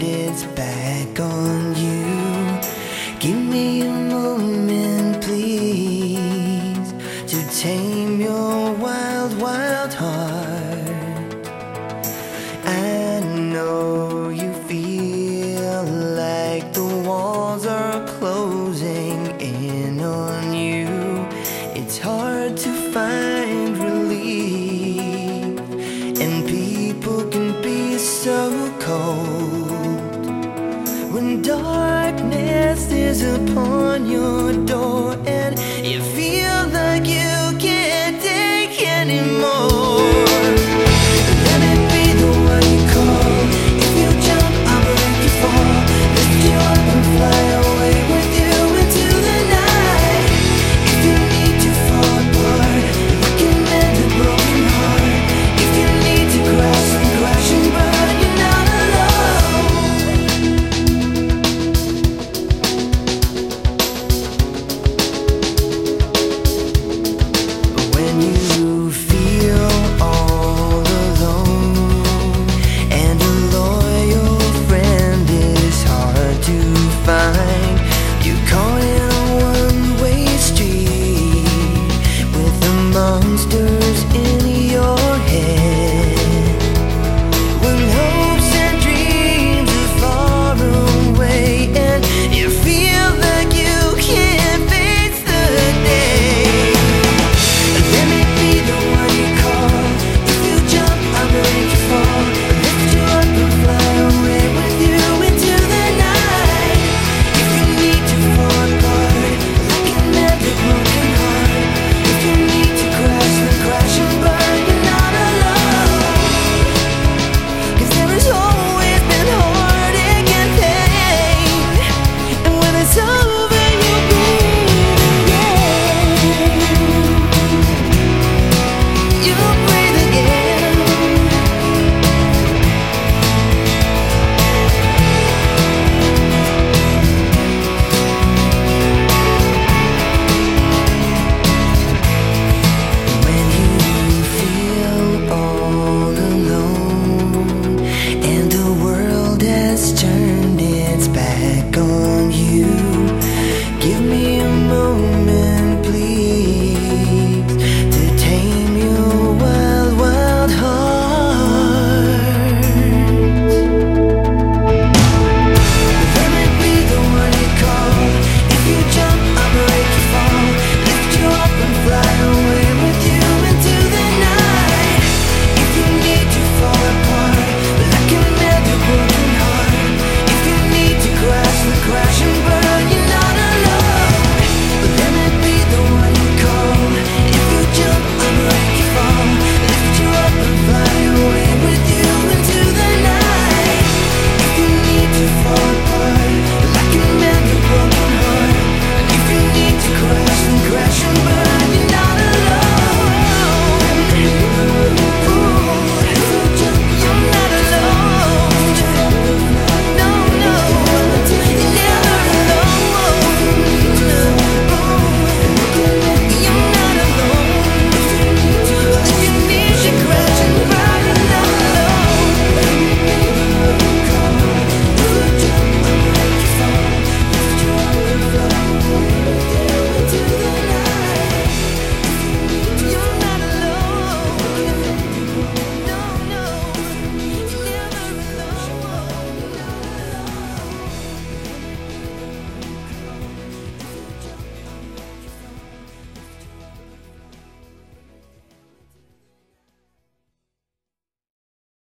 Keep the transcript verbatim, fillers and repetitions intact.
its back on you. Give me a moment, please, to tame your wild, wild heart. I know you feel like the walls are closing in on you. It's hard to find relief, and people can be so cold when darkness is upon your door and you feel like you can't take anymore. Let me be the one you call. If you jump, I'll break you fall. Lift you up and fly away with you into the night. If you need to fall apart, you can mend a broken heart. If you need to crash and crash and burn, you're not alone. But when you feel all alone and a loyal friend is hard to find, you're caught in a one-way street with the monsters in your head. When hopes and dreams are far away and you feel like you can't face the day, let me be the one you call. If you jump, I'll break you fall. Lift you up and fly away with you into the night. If you need to fall apart, I can mend a broken heart. If you need to crash, then crash and burn, you're not alone. 'Cause there has always been heartache and pain, and when it's over, you breathe again. You breathe again. When you feel all alone and the world has turned its back on